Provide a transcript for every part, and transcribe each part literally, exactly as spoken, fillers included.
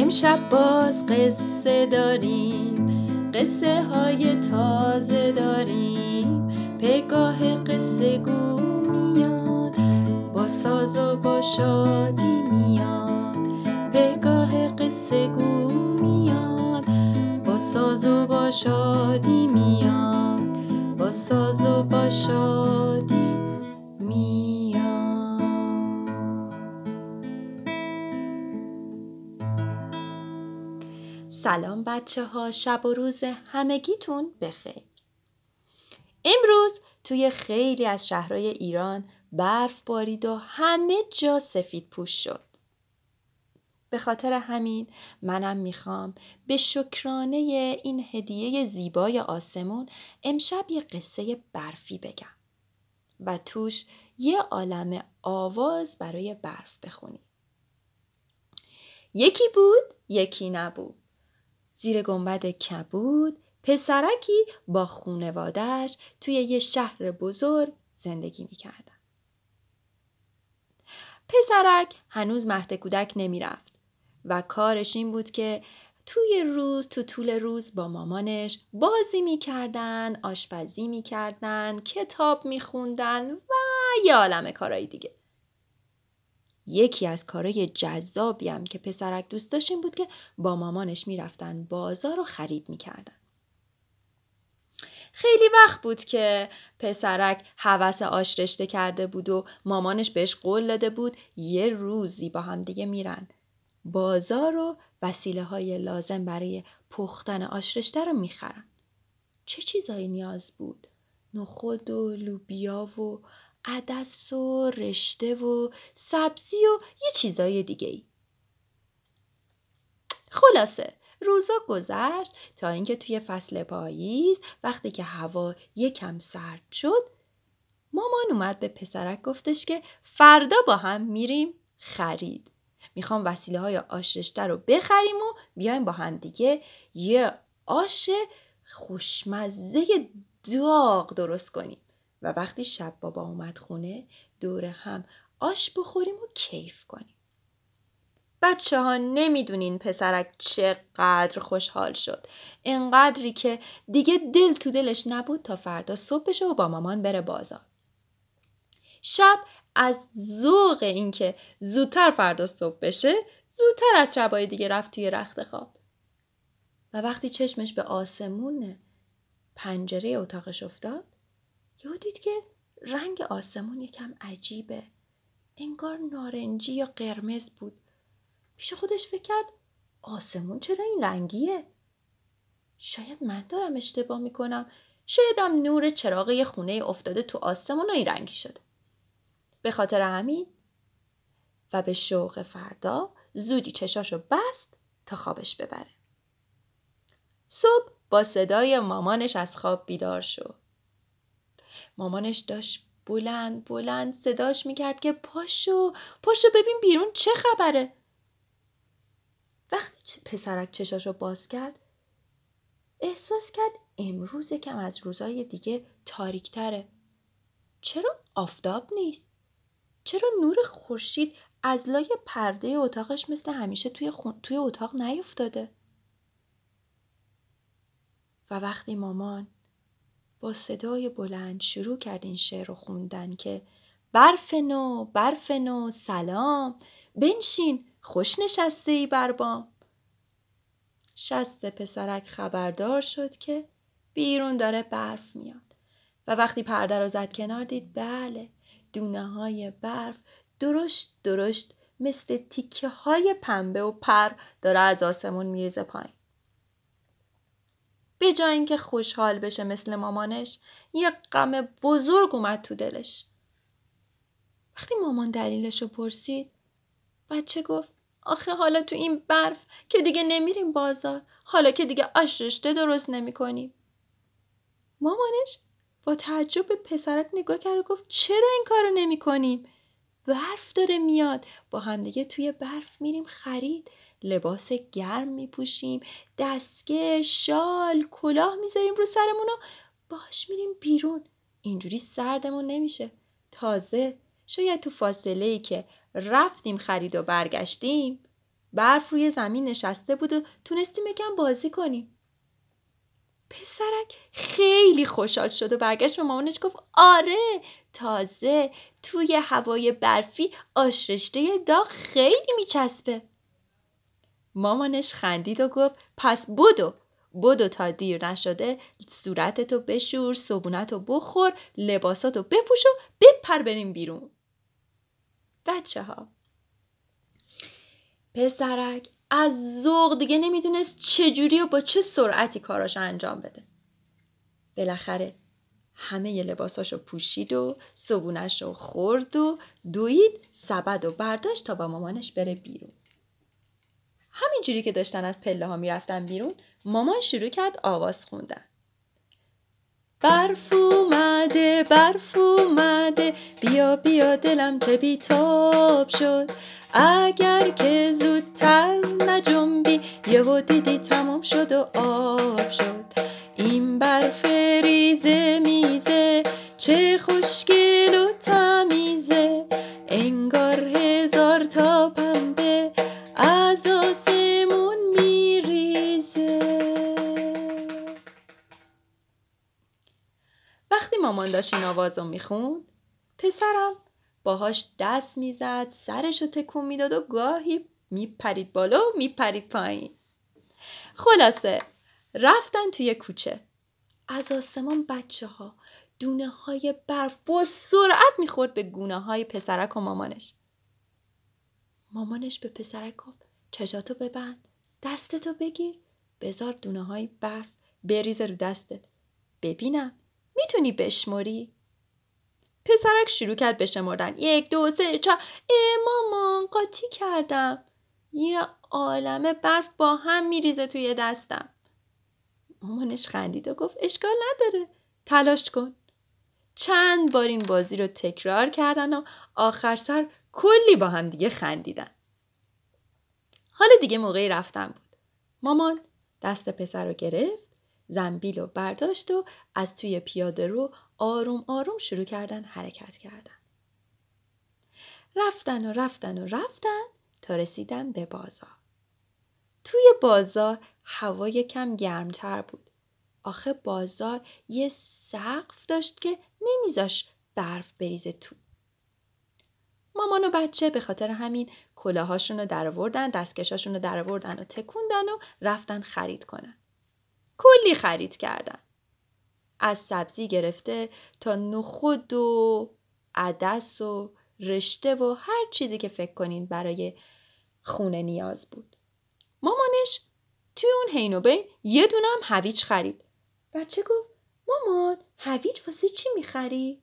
امشب باز قصه داریم، قصه های تازه داریم. پگاه قصه گو میاد، با ساز و با شادی میاد. پگاه قصه گو میاد، با ساز و با شادی میاد. با ساز و با شادی میاد. سلام بچه ها، شب و روز همگیتون بخیر. امروز توی خیلی از شهرهای ایران برف بارید و همه جا سفید پوش شد. به خاطر همین منم میخوام به شکرانه این هدیه زیبای آسمون امشب یه قصه برفی بگم و توش یه عالمه آواز برای برف بخونیم. یکی بود، یکی نبود. زیر گنبد کبود پسرکی با خونواده‌اش توی یه شهر بزرگ زندگی می‌کردن. پسرک هنوز مهد کودک نمی‌رفت و کارش این بود که توی روز تو طول روز با مامانش بازی می‌کردن، آشپزی می‌کردن، کتاب می‌خوندن و یه عالمه کارهای دیگه. یکی از کارهای جذابی هم که پسرک دوست داشت این بود که با مامانش میرفتن بازار و خرید میکردن. خیلی وقت بود که پسرک هوس آش رشته کرده بود و مامانش بهش قول داده بود یه روزی با هم دیگه میرن بازار و وسیله های لازم برای پختن آش رشته رو میخرن. چه چیزایی نیاز بود؟ نخود و لوبیا و عدس و رشته و سبزی و یه چیزای دیگه ای. خلاصه روزا گذشت تا اینکه توی فصل پاییز وقتی که هوا یکم سرد شد مامان اومد به پسرک گفتش که فردا با هم میریم خرید. میخوام وسیله های آش رشته رو بخریم و بیایم با هم دیگه یه آش خوشمزه داغ درست کنیم و وقتی شب بابا اومد خونه دور هم آش بخوریم و کیف کنیم. بچه ها نمیدونین پسرک چقدر خوشحال شد. انقدری که دیگه دل تو دلش نبود تا فردا صبح بشه و با مامان بره بازار. شب از ذوق این که زودتر فردا صبح بشه زودتر از شبای دیگه رفت توی رخت خواب و وقتی چشمش به آسمون پنجره اتاقش افتاد یهو دید که رنگ آسمون یکم عجیبه، انگار نارنجی یا قرمز بود. پیش خودش فکر کرد آسمون چرا این رنگیه؟ شاید من دارم اشتباه میکنم، شایدم نور چراغ یه خونه افتاده تو آسمون و این رنگی شده. به خاطر همین و به شوق فردا زودی چشاشو بست تا خوابش ببره. صبح با صدای مامانش از خواب بیدار شد. مامانش داشت بلند بلند صداش میکرد که پاشو پاشو ببین بیرون چه خبره. وقتی پسرک چشاشو باز کرد احساس کرد امروز یکم از روزای دیگه تاریک تره. چرا آفتاب نیست؟ چرا نور خورشید از لای پرده اتاقش مثل همیشه توی, خون... توی اتاق نیفتاده؟ و وقتی مامان با صدای بلند شروع کرد این شعر رو خوندن که برف نو برف نو سلام، بنشین خوش نشسته ای بر بام، شست پسرک خبردار شد که بیرون داره برف میاد و وقتی پرده رو زد کنار دید بله دونه های برف درشت درشت مثل تیکه های پنبه و پر داره از آسمون میریزه پایین. به جای اینکه خوشحال بشه مثل مامانش یه غم بزرگ اومد تو دلش. وقتی مامان دلیلش رو پرسید بچه گفت آخه حالا تو این برف که دیگه نمیریم بازار، حالا که دیگه آش رشته درست نمی کنیم. مامانش با تعجب به پسرک نگاه کرد و گفت چرا این کارو نمی کنیم؟ برف داره میاد، با هم دیگه توی برف میریم خرید، لباس گرم میپوشیم، دستگه، شال، کلاه میذاریم رو سرمون و باش میریم بیرون. اینجوری سردمون نمیشه. تازه شاید تو فاصله‌ای که رفتیم خرید و برگشتیم برف روی زمین نشسته بود و تونستیم یکم بازی کنیم. پسرک خیلی خوشحال شد و برگشت به مامانش گفت آره، تازه توی هوای برفی آشرشته داغ خیلی میچسبه. مامانش خندید و گفت پس بدو بدو تا دیر نشده صورتتو بشور، صبونتو بخور، لباساتو بپوش و بپر بریم بیرون. بچه ها، پسرک از ذوق دیگه نمیدونست چجوری و با چه سرعتی کاراش انجام بده. بالاخره همه لباساشو پوشید و صبونشو خورد و دوید، سبد و برداشت تا با مامانش بره بیرون. همینجوری که داشتن از پله ها میرفتن بیرون، مامان شروع کرد آواز خوندن. برف اومده برف اومده، بیا بیا دلم چه بیتاب شد، اگر که زودتر نجنبی یهو دیدی تموم شد و آب شد. این برف ریزه میزه چه خوشگل و تمیزه، انگار هزار تا پنبه از آسمون میریزه. وقتی مامان داشت این آوازو میخوند، پسرم باهاش دست میزد، سرشو تکون میداد و گاهی میپرید بالا و میپرید پایین. خلاصه رفتن توی کوچه. از آسمان بچه ها دونه های برف با سرعت میخورد به گونه های پسرک و مامانش. مامانش به پسرک گفت چشاتو ببند، دستتو بگیر، بذار دونه های برف بریزه رو دستت، ببینم میتونی بشموری؟ پسرک شروع کرد بشمردن. یک دو سه چهار. ای مامان قاطی کردم، یه عالمه برف با هم میریزه توی دستم. مامانش خندید و گفت اشکال نداره، تلاش کن. چند بار این بازی رو تکرار کردن و آخر سر کلی با هم دیگه خندیدن. حالا دیگه موقعی رفتن بود. مامان دست پسر رو گرفت، زنبیل رو برداشت و از توی پیاده رو آروم آروم شروع کردن حرکت کردن. رفتن و رفتن و رفتن تا رسیدن به بازار. توی بازار هوا یکم گرمتر بود. آخه بازار یه سقف داشت که نمیذاش برف بریزه تو. مامان و بچه به خاطر همین کلاهاشون رو در آوردن، دستکشاشون رو در آوردن و تکوندن و رفتن خرید کنن. کلی خرید کردن. از سبزی گرفته تا نخود و عدس و رشته و هر چیزی که فکر کنین برای خونه نیاز بود. مامانش توی اون حین و بین یه دونه هم هویج خرید. بچه گفت مامان هویج واسه چی میخری؟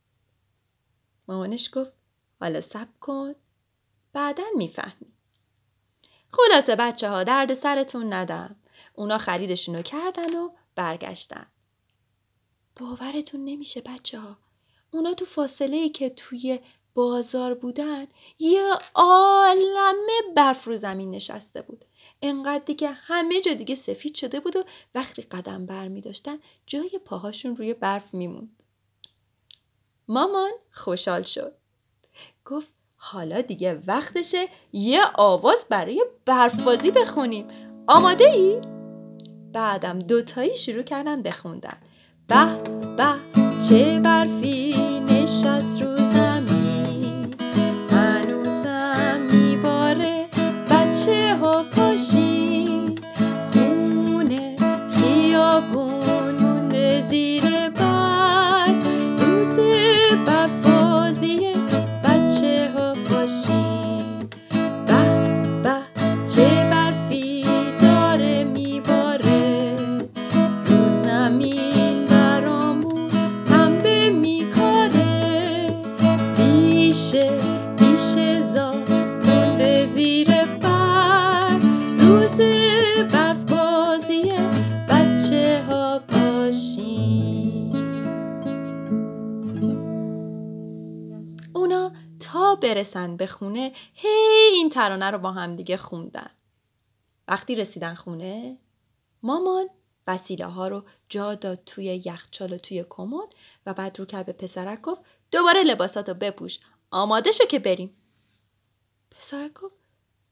مامانش گفت حالا صبر کن، بعداً میفهمی. خلاصه بچه ها درد سرتون ندم. اونا خریدشونو کردن و برگشتن. باورتون نمیشه بچه ها. اونا تو فاصله‌ای که توی بازار بودن یه عالمه برف رو زمین نشسته بود. انقدر دیگه همه جا دیگه سفید شده بود و وقتی قدم بر می داشتن جای پاهاشون روی برف میموند. مامان خوشحال شد. گفت حالا دیگه وقتشه یه آواز برای برفبازی بخونیم. آماده ای؟ بعدم دوتایی شروع کردن بخوندن. به به چه برفی نشست رو زمین، هنوزم میباره بچه ها پاشین، خونه خیابون مونده زیر برف، روز برفازی بچه ها پاشین. به به چه برفی داره میباره رو زمین، برامون پنبه میکاره، بیشه بیشه زاد مونده زیر برف، روز برفبازی بچه ها پاشین. اونا تا برسن به خونه هی این ترانه رو با هم دیگه خوندن. وقتی رسیدن خونه، مامان وسیله ها رو جا داد توی یخچال و توی کمد و بعد رو کرد به پسرک گفت دوباره لباساتو بپوش، آماده شو که بریم. پسرک گفت